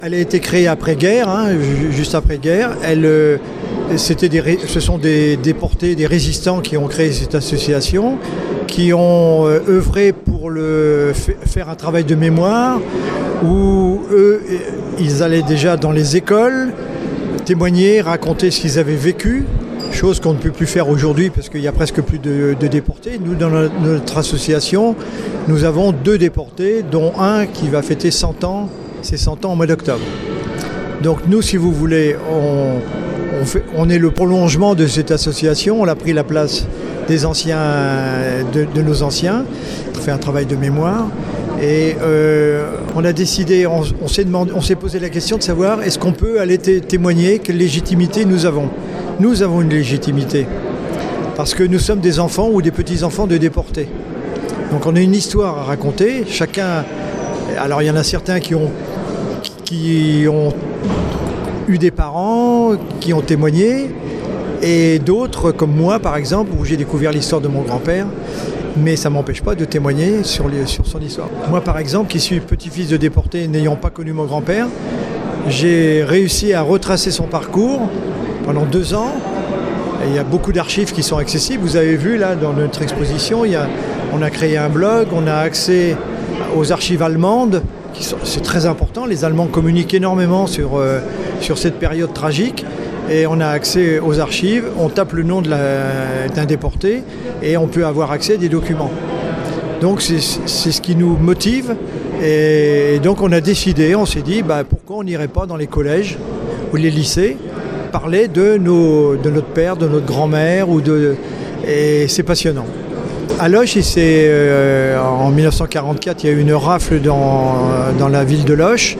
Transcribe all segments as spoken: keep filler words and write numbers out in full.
Elle a été créée après-guerre, hein, juste après-guerre. Elle, euh, c'était des, ce sont des déportés, des résistants qui ont créé cette association, qui ont euh, œuvré pour le, faire un travail de mémoire, où eux, ils allaient déjà dans les écoles, témoigner, raconter ce qu'ils avaient vécu, chose qu'on ne peut plus faire aujourd'hui parce qu'il y a presque plus de, de déportés. Nous, dans notre association, nous avons deux déportés, dont un qui va fêter cent ans, c'est cent ans au mois d'octobre. Donc nous, si vous voulez, on, on, fait, on est le prolongement de cette association. On a pris la place des anciens, de, de nos anciens. On fait un travail de mémoire. Et euh, on a décidé, on, on, s'est demandé, on s'est posé la question de savoir est-ce qu'on peut aller t- témoigner, quelle légitimité nous avons. Nous avons une légitimité parce que nous sommes des enfants ou des petits-enfants de déportés. Donc on a une histoire à raconter. Chacun, alors il y en a certains qui ont, qui ont eu des parents, qui ont témoigné, et d'autres comme moi par exemple, où j'ai découvert l'histoire de mon grand-père. Mais ça ne m'empêche pas de témoigner sur, les, sur son histoire. Moi, par exemple, qui suis petit-fils de déporté n'ayant pas connu mon grand-père, j'ai réussi à retracer son parcours pendant deux ans. Et il y a beaucoup d'archives qui sont accessibles. Vous avez vu, là, dans notre exposition, il y a, on a créé un blog, on a accès aux archives allemandes. Qui sont, c'est très important. Les Allemands communiquent énormément sur, euh, sur cette période tragique. Et on a accès aux archives, on tape le nom de la, d'un déporté et on peut avoir accès à des documents. Donc c'est, c'est ce qui nous motive et donc on a décidé, on s'est dit bah, pourquoi on n'irait pas dans les collèges ou les lycées parler de, nos, de notre père, de notre grand-mère ou de, et c'est passionnant. À Loches, c'est, euh, en dix-neuf cent quarante-quatre, il y a eu une rafle dans, dans la ville de Loches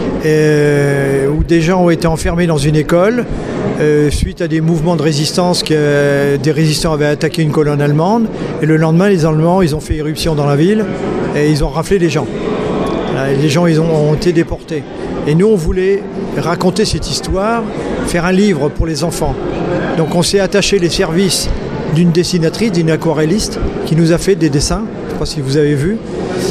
euh, où des gens ont été enfermés dans une école. Euh, suite à des mouvements de résistance, que euh, des résistants avaient attaqué une colonne allemande et le lendemain les Allemands ils ont fait irruption dans la ville et ils ont raflé les gens. Euh, les gens ils ont, ont été déportés. Et nous on voulait raconter cette histoire, faire un livre pour les enfants. Donc on s'est attaché les services d'une dessinatrice, d'une aquarelliste qui nous a fait des dessins, je ne sais pas si vous avez vu.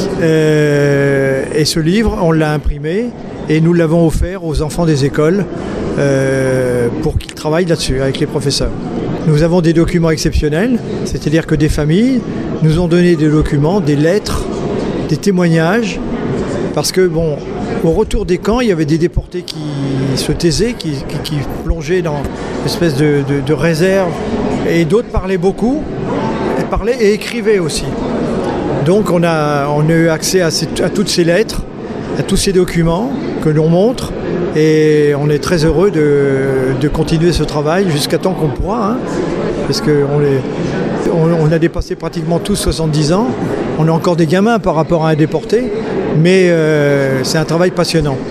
Euh, et ce livre on l'a imprimé et nous l'avons offert aux enfants des écoles euh, pour qu'ils travaillent là-dessus avec les professeurs. Nous avons des documents exceptionnels, c'est-à-dire que des familles nous ont donné des documents, des lettres, des témoignages, parce que bon, au retour des camps, il y avait des déportés qui se taisaient, qui, qui, qui plongeaient dans une espèce de, de, de réserve, et d'autres parlaient beaucoup, et parlaient et écrivaient aussi. Donc on a, on a eu accès à, ces, à toutes ces lettres, à tous ces documents que l'on montre et on est très heureux de, de continuer ce travail jusqu'à temps qu'on pourra, hein, parce qu'on on, on a dépassé pratiquement tous soixante-dix ans, on a encore des gamins par rapport à un déporté, mais euh, c'est un travail passionnant.